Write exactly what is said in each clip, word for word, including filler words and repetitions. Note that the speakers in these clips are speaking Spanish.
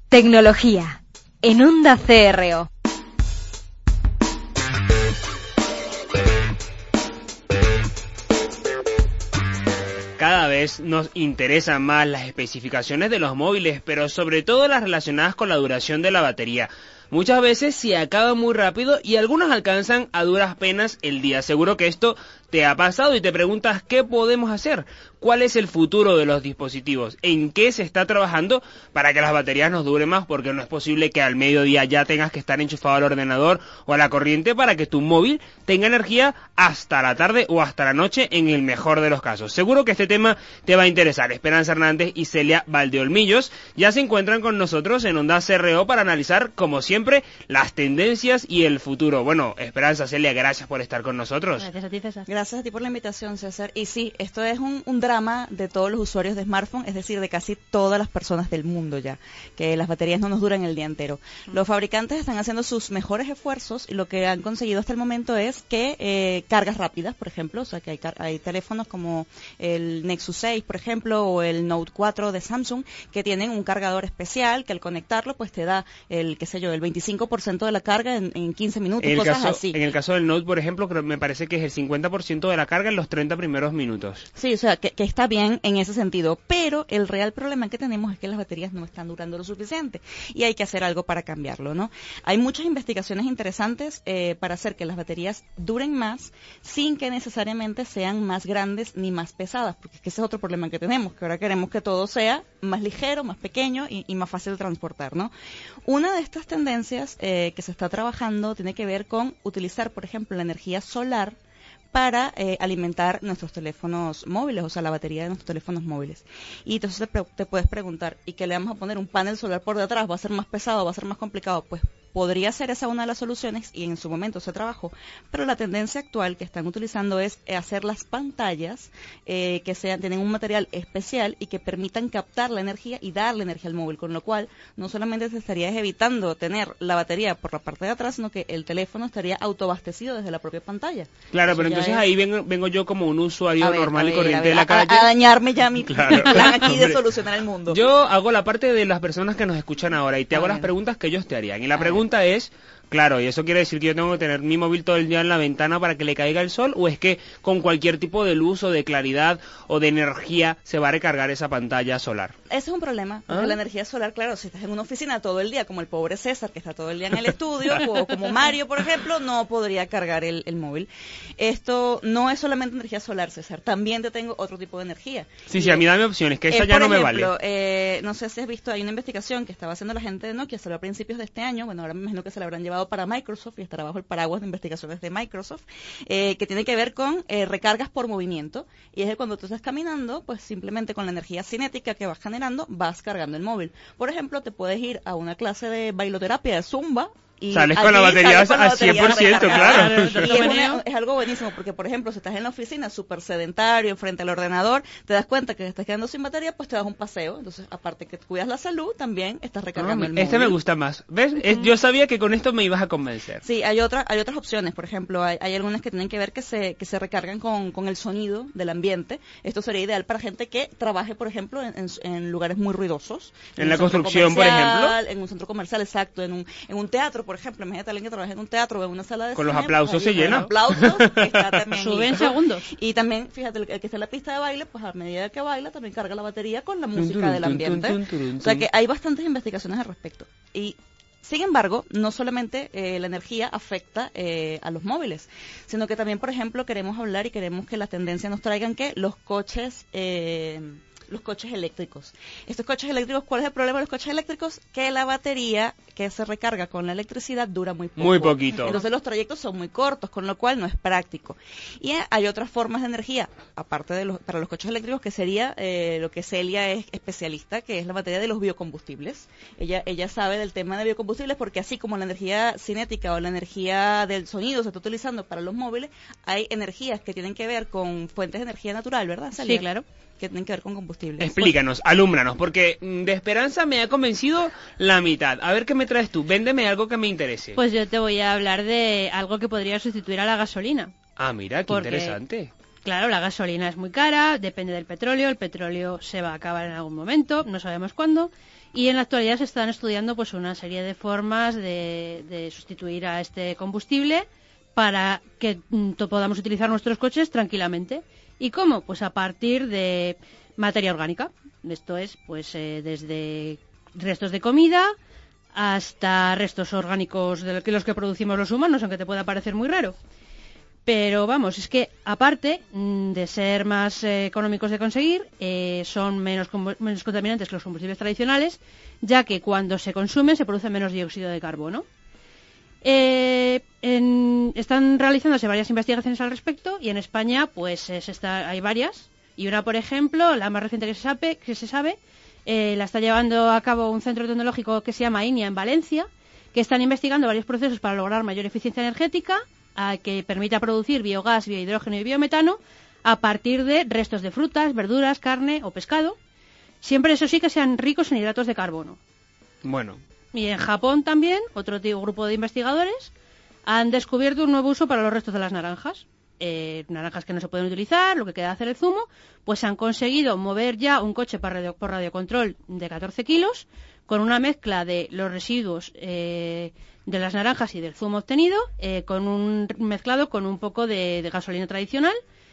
Tecnología en Onda C R O. Cada vez nos interesan más las especificaciones de los móviles, pero sobre todo las relacionadas con la duración de la batería. Muchas veces se acaba muy rápido y algunos alcanzan a duras penas el día. Seguro que esto te ha pasado y te preguntas ¿qué podemos hacer? ¿Cuál es el futuro de los dispositivos? ¿En qué se está trabajando para que las baterías nos duren más? Porque no es posible que al mediodía ya tengas que estar enchufado al ordenador o a la corriente para que tu móvil tenga energía hasta la tarde o hasta la noche en el mejor de los casos. Seguro que este tema te va a interesar. Esperanza Hernández y Celia Valdeolmillos ya se encuentran con nosotros en Onda C R O para analizar, como siempre, las tendencias y el futuro. Bueno, Esperanza, Celia, gracias por estar con nosotros. Gracias a ti, César. Gracias a ti por la invitación, César. Y sí, esto es un, un drama de todos los usuarios de smartphone, es decir, de casi todas las personas del mundo ya, que las baterías no nos duran el día entero. Los fabricantes están haciendo sus mejores esfuerzos y lo que han conseguido hasta el momento es que eh, cargas rápidas, por ejemplo, o sea que hay, hay teléfonos como el Nexus seis, por ejemplo, o el Note cuatro de Samsung, que tienen un cargador especial que al conectarlo pues te da el, qué sé yo, el veinticinco por ciento de la carga en, en quince minutos, en cosas caso, así. En el caso del Note, por ejemplo, creo, me parece que es el cincuenta por ciento de la carga en los treinta primeros minutos. Sí, o sea, que, que está bien en ese sentido, pero el real problema que tenemos es que las baterías no están durando lo suficiente y hay que hacer algo para cambiarlo, ¿no? Hay muchas investigaciones interesantes eh, para hacer que las baterías duren más sin que necesariamente sean más grandes ni más pesadas, porque es que ese es otro problema que tenemos, que ahora queremos que todo sea más ligero, más pequeño y, y más fácil de transportar, ¿no? Una de estas tendencias eh, que se está trabajando tiene que ver con utilizar, por ejemplo, la energía solar para eh, alimentar nuestros teléfonos móviles, o sea, la batería de nuestros teléfonos móviles. Y entonces te, pre- te puedes preguntar, ¿y qué le vamos a poner? ¿Un panel solar por detrás? ¿Va a ser más pesado? ¿Va a ser más complicado? Pues podría ser esa una de las soluciones y en su momento se trabajó, pero la tendencia actual que están utilizando es hacer las pantallas eh, que sean, tienen un material especial y que permitan captar la energía y darle energía al móvil, con lo cual no solamente se estaría evitando tener la batería por la parte de atrás, sino que el teléfono estaría autoabastecido desde la propia pantalla. Claro, Eso pero entonces es... ahí vengo, vengo yo como un usuario ver, normal ver, y corriente ver, de la a, calle. A, a dañarme ya mi claro. plan aquí Hombre, de solucionar el mundo. Yo hago la parte de las personas que nos escuchan ahora y te a hago ver. las preguntas que ellos te harían. Y la A pregunta ver. es... Claro, ¿y eso quiere decir que yo tengo que tener mi móvil todo el día en la ventana para que le caiga el sol? ¿O es que con cualquier tipo de luz o de claridad o de energía se va a recargar esa pantalla solar? Ese es un problema, porque ¿Ah? la energía solar, claro, si estás en una oficina todo el día, como el pobre César, que está todo el día en el estudio, o como Mario, por ejemplo, no podría cargar el, el móvil. Esto no es solamente energía solar, César, también te tengo otro tipo de energía. Sí, y sí, a mí dame opciones, que esa eh, ya no ejemplo, me vale. Eh, no sé si has visto, hay una investigación que estaba haciendo la gente de Nokia, salió a principios de este año, bueno, ahora me imagino que se la habrán llevado para Microsoft, y estará bajo el paraguas de investigaciones de Microsoft, eh, que tiene que ver con eh, recargas por movimiento, y es que cuando tú estás caminando, pues simplemente con la energía cinética que vas generando, vas cargando el móvil. Por ejemplo, te puedes ir a una clase de bailoterapia, de Zumba, y sales con la batería al cien por ciento, claro. Y es, una, es algo buenísimo, porque por ejemplo, si estás en la oficina súper sedentario, frente al ordenador, te das cuenta que te estás quedando sin batería, pues te das un paseo. Entonces, aparte que cuidas la salud, también estás recargando ah, el móvil. Este me gusta más. ¿Ves? Uh-huh. Es, yo sabía que con esto me ibas a convencer. Sí, hay, otra, hay otras opciones. Por ejemplo, hay, hay algunas que tienen que ver que se, que se recargan con, con el sonido del ambiente. Esto sería ideal para gente que trabaje, por ejemplo, en, en, en lugares muy ruidosos. En, en la construcción, por ejemplo. En un centro comercial, exacto. En un, en un teatro, por ejemplo. Imagínate a alguien que trabaja en un teatro o en una sala de con cine, los aplausos se llena. Aplausos, está también sube en segundos. Y también, fíjate, el que está en la pista de baile, pues a medida que baila también carga la batería con la música del ambiente. O sea que hay bastantes investigaciones al respecto. Y sin embargo, no solamente eh, la energía afecta eh, a los móviles, sino que también, por ejemplo, queremos hablar y queremos que las tendencias nos traigan que los coches eh, los coches eléctricos. Estos coches eléctricos, ¿cuál es el problema de los coches eléctricos? Que la batería que se recarga con la electricidad dura muy poco. Muy poquito. Entonces los trayectos son muy cortos, con lo cual no es práctico. Y hay otras formas de energía, aparte de los, para los coches eléctricos, que sería eh, lo que Celia es especialista, que es la batería de los biocombustibles. Ella, ella sabe del tema de biocombustibles porque así como la energía cinética o la energía del sonido se está utilizando para los móviles, hay energías que tienen que ver con fuentes de energía natural, ¿verdad, Celia? Sí, claro. Que tienen que ver con combustibles. Explícanos, alúmbranos, porque de Esperanza me ha convencido la mitad. A ver qué me traes tú, véndeme algo que me interese. Pues yo te voy a hablar de algo que podría sustituir a la gasolina. Ah, mira, qué porque, interesante. Claro, la gasolina es muy cara, depende del petróleo, el petróleo se va a acabar en algún momento, no sabemos cuándo, y en la actualidad se están estudiando pues una serie de formas de, de sustituir a este combustible para que mm, podamos utilizar nuestros coches tranquilamente. ¿Y cómo? Pues a partir de materia orgánica. Esto es, pues, eh, desde restos de comida hasta restos orgánicos de los que producimos los humanos, aunque te pueda parecer muy raro. Pero vamos, es que aparte de ser más eh, económicos de conseguir, eh, son menos, menos contaminantes que los combustibles tradicionales, ya que cuando se consumen se produce menos dióxido de carbono. Eh, en, están realizándose varias investigaciones al respecto y en España pues eh, se está, hay varias. Y una, por ejemplo, la más reciente que se sabe, que se sabe eh, la está llevando a cabo un centro tecnológico que se llama I N I A en Valencia, que están investigando varios procesos para lograr mayor eficiencia energética, a que permita producir biogás, biohidrógeno y biometano a partir de restos de frutas, verduras, carne o pescado, siempre eso sí que sean ricos en hidratos de carbono. Bueno. Y en Japón también, otro tipo, grupo de investigadores han descubierto un nuevo uso para los restos de las naranjas. Eh, naranjas que no se pueden utilizar, lo que queda hacer el zumo, pues han conseguido mover ya un coche por, radio, por radiocontrol de catorce kilos con una mezcla de los residuos eh, de las naranjas y del zumo obtenido, eh, con un mezclado con un poco de, de gasolina tradicional,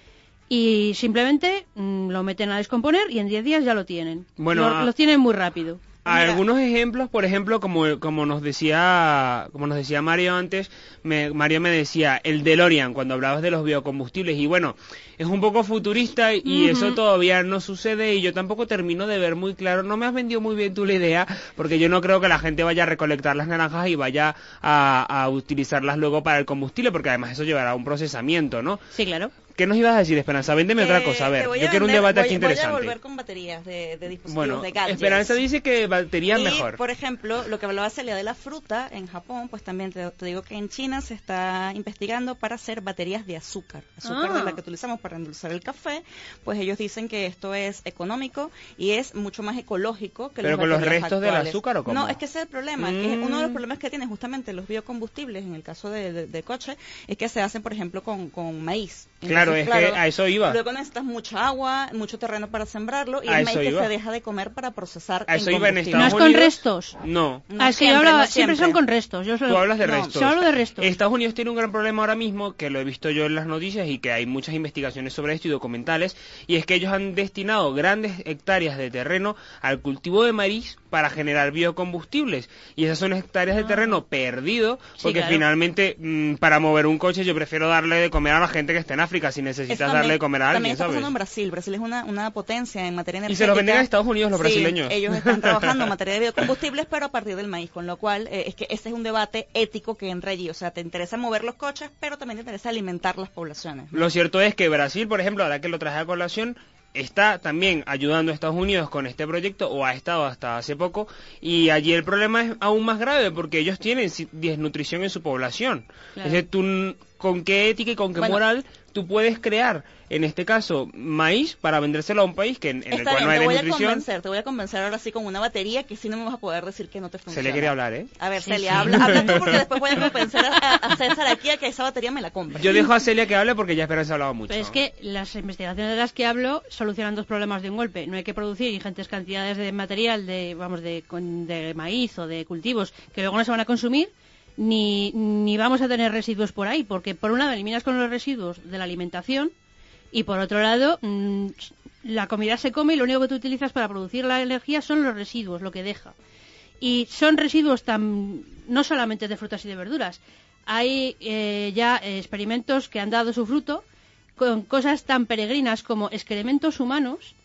y simplemente mmm, lo meten a descomponer y en diez días ya lo tienen. Bueno, lo, a... lo tienen muy rápido. Algunos ejemplos, por ejemplo, como como nos decía como nos decía Mario antes, me, Mario me decía el DeLorean cuando hablabas de los biocombustibles, y bueno, es un poco futurista y uh-huh. eso todavía no sucede y yo tampoco termino de ver muy claro. No me has vendido muy bien tú la idea, porque yo no creo que la gente vaya a recolectar las naranjas y vaya a, a utilizarlas luego para el combustible, porque además eso llevará a un procesamiento, ¿no? Sí, claro. ¿Qué nos ibas a decir, Esperanza? Véndeme eh, otra cosa. A ver, yo quiero vender, un debate voy, aquí interesante. Voy a volver con baterías de, de dispositivos, bueno, de gadgets. Esperanza dice que baterías y, mejor. por ejemplo, lo que hablaba Celia de la fruta, en Japón, pues también te, te digo que en China se está investigando para hacer baterías de azúcar. Azúcar ah. de la que utilizamos para endulzar el café. Pues ellos dicen que esto es económico y es mucho más ecológico que ¿Pero las con los baterías restos actuales. del azúcar o cómo? No, es que ese es el problema. Mm. Que es uno de los problemas que tienen justamente los biocombustibles, en el caso de, de, de coche, es que se hacen, por ejemplo, con, con maíz. Entonces, claro, es claro, que a eso iba. Luego necesitas mucha agua, mucho terreno para sembrarlo y a el maíz que iba. se deja de comer para procesar a eso en iba en combustible. ¿No es con Unidos? restos? No. no ah, es que siempre, yo hablaba, no siempre. siempre son con restos. Yo solo, Tú hablas de no, restos. Yo hablo de restos. Estados Unidos tiene un gran problema ahora mismo, que lo he visto yo en las noticias y que hay muchas investigaciones sobre esto y documentales, y es que ellos han destinado grandes hectáreas de terreno al cultivo de maíz para generar biocombustibles, y esas son hectáreas de terreno ah. perdido, porque sí, claro. finalmente mmm, para mover un coche yo prefiero darle de comer a la gente que está en África si necesitas también, darle de comer a alguien, también está ¿sabes? pasando en Brasil. Brasil es una, una potencia en materia energética. Y se lo venden a Estados Unidos los sí, brasileños. Ellos están trabajando en materia de biocombustibles, pero a partir del maíz, con lo cual eh, es que ese es un debate ético que entra allí. O sea, te interesa mover los coches, pero también te interesa alimentar las poblaciones, ¿no? Lo cierto es que Brasil, por ejemplo, ahora que lo traje a colación, está también ayudando a Estados Unidos con este proyecto, o ha estado hasta hace poco, y allí el problema es aún más grave porque ellos tienen desnutrición en su población. Claro. Es decir, tú, ¿con qué ética y con qué bueno, moral tú puedes crear, en este caso, maíz para vendérselo a un país que en, en el cual bien, no hay te voy desnutrición? A convencer, te voy a convencer ahora sí con una batería que sí no me vas a poder decir que no te funciona. Se le quiere hablar, ¿eh? A ver, sí, Celia, sí. habla, habla tú porque después voy a convencer a, a César aquí a que esa batería me la compre. Yo dejo a Celia que hable porque ya Esperanza ha hablado mucho. Pero es que las investigaciones de las que hablo solucionan dos problemas de un golpe. No hay que producir ingentes cantidades de material, de vamos, de, de maíz o de cultivos que luego no se van a consumir, ni, ni vamos a tener residuos por ahí, porque por un lado eliminas con los residuos de la alimentación y por otro lado mmm, la comida se come y lo único que tú utilizas para producir la energía son los residuos, lo que deja. Y son residuos tan no solamente de frutas y de verduras. Hay eh, ya eh, experimentos que han dado su fruto con cosas tan peregrinas como excrementos humanos.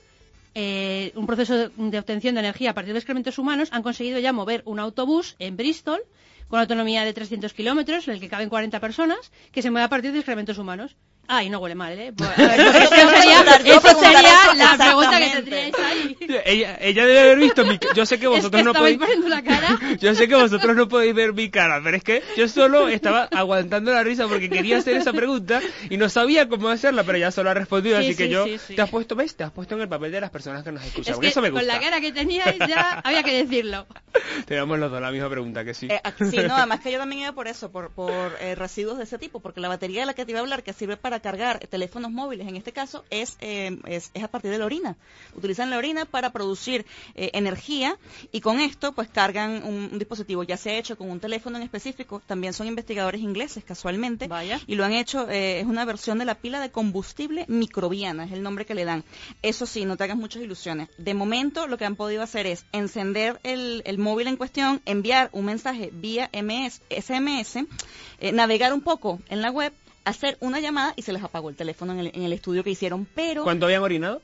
Eh, un proceso de, de obtención de energía a partir de excrementos humanos. Han conseguido ya mover un autobús en Bristol con autonomía de trescientos kilómetros, en el que caben cuarenta personas, que se mueve a partir de excrementos humanos. Ah, y no huele mal, ¿eh? Bueno, a ver, eso sería, eso sería la pregunta que tendríais ahí. ella, ella debe haber visto mi yo sé que vosotros es que no podéis poniendo la cara. Yo sé que vosotros no podéis ver mi cara, pero es que yo solo estaba aguantando la risa porque quería hacer esa pregunta y no sabía cómo hacerla, pero ya solo ha respondido, Sí, así que sí, yo sí, sí. te has puesto, ¿ves? Te has puesto en el papel de las personas que nos escuchan, Es porque que eso me gusta. con la cara que teníais ya había que decirlo. Teníamos los dos la misma pregunta, que sí. Eh, sí, no, además que yo también iba por eso, por, por eh, residuos de ese tipo, porque la batería de la que te iba a hablar, que sirve para cargar teléfonos móviles, en este caso, es, eh, es, es a partir de la orina. Utilizan la orina para producir eh, energía y con esto pues cargan un, un dispositivo, ya se ha hecho con un teléfono en específico, también son investigadores ingleses casualmente, Vaya. y lo han hecho, eh, es una versión de la pila de combustible microbiana, es el nombre que le dan. Eso sí, no te hagas muchas ilusiones. De momento lo que han podido hacer es encender el, el móvil en cuestión, enviar un mensaje vía M S, S M S, eh, navegar un poco en la web, hacer una llamada y se les apagó el teléfono en el, en el estudio que hicieron, pero... ¿Cuánto habían orinado?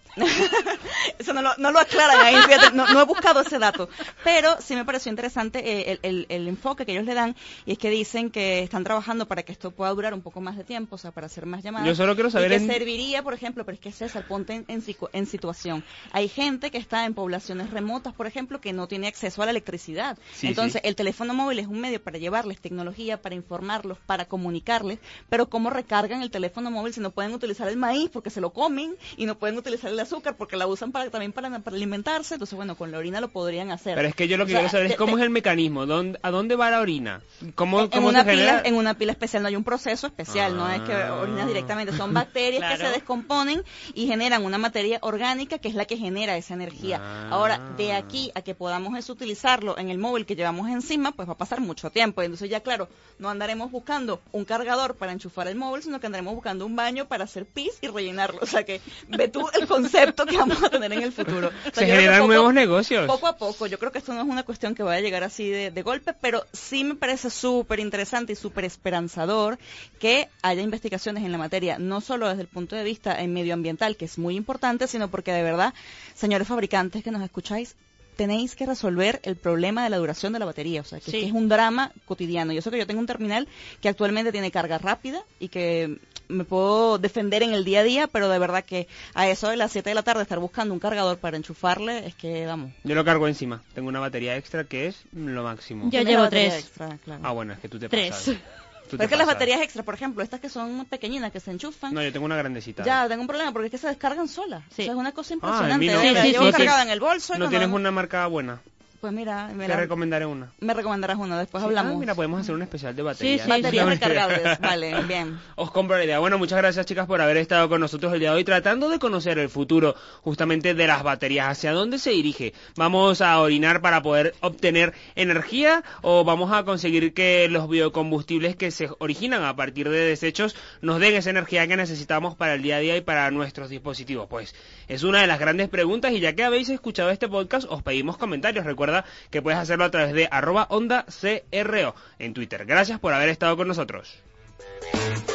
Eso no lo, no lo aclaran ahí, fíjate, no, no he buscado ese dato, pero sí me pareció interesante eh, el, el, el enfoque que ellos le dan, y es que dicen que están trabajando para que esto pueda durar un poco más de tiempo, o sea, para hacer más llamadas. Yo solo quiero saber y que en- serviría, por ejemplo, pero es que César, ponte en, en, sicu- en situación. Hay gente que está en poblaciones remotas, por ejemplo, que no tiene acceso a la electricidad. Sí, Entonces, sí. el teléfono móvil es un medio para llevarles tecnología, para informarlos, para comunicarles, pero ¿cómo recargan el teléfono móvil si no pueden utilizar el maíz porque se lo comen y no pueden utilizar el azúcar porque la usan para también para, para alimentarse? Entonces, bueno, con la orina lo podrían hacer. Pero es que yo lo que O sea, quiero saber es te- cómo te- es el mecanismo, ¿dónde, ¿a dónde va la orina? ¿Cómo, en, cómo una se genera? pila, en una pila especial, no hay un proceso especial, no es que Ah. orinas directamente, son bacterias que Claro. se descomponen y generan una materia orgánica que es la que genera esa energía. Ah. Ahora, de aquí a que podamos eso utilizarlo en el móvil que llevamos encima, pues va a pasar mucho tiempo. Entonces ya claro, no andaremos buscando un cargador para enchufar el móvil, sino que andaremos buscando un baño para hacer pis y rellenarlo. O sea que ve tú el concepto que vamos a tener en el futuro. O sea, Se yo creo que generan poco- nuevos negocios. Poco a poco, yo creo que esto no es una cuestión que vaya a llegar así de, de golpe, pero sí me parece súper interesante y súper esperanzador que haya investigaciones en la materia, no solo desde el punto de vista eh, medioambiental, que es muy importante, sino porque de verdad, señores fabricantes que nos escucháis, tenéis que resolver el problema de la duración de la batería, o sea, que, Sí. es, que es un drama cotidiano. Yo sé que yo tengo un terminal que actualmente tiene carga rápida y que me puedo defender en el día a día, pero de verdad que a eso de las siete de la tarde estar buscando un cargador para enchufarle, es que, vamos. Yo lo cargo encima. Tengo una batería extra que es lo máximo. Yo Tiene llevo la batería tres. extra, claro. Ah, bueno, es que tú te Tres. pasas. Tú Pero te es que las pasas. baterías extra, por ejemplo, estas que son pequeñinas, que se enchufan, No, yo tengo una grandecita. ya tengo un problema porque es que se descargan solas. Sí. O sea, es una cosa Ah, impresionante. a mí no. de verdad. Sí, sí, Llevo sí, cargada sí. en el bolso. y No cuando- tienes una marca buena. Pues mira, me, Te la- recomendaré una. me recomendarás una, después Sí, hablamos. ah, mira, podemos hacer un especial de baterías. sí, Baterías sí. recargables, vale, bien. Os compro la idea. Bueno, muchas gracias, chicas, por haber estado con nosotros el día de hoy tratando de conocer el futuro justamente de las baterías. ¿Hacia dónde se dirige? ¿Vamos a orinar para poder obtener energía o vamos a conseguir que los biocombustibles que se originan a partir de desechos nos den esa energía que necesitamos para el día a día y para nuestros dispositivos? Pues es una de las grandes preguntas, y ya que habéis escuchado este podcast, os pedimos comentarios. Recuerda que puedes hacerlo a través de arroba onda C R O en Twitter. Gracias por haber estado con nosotros.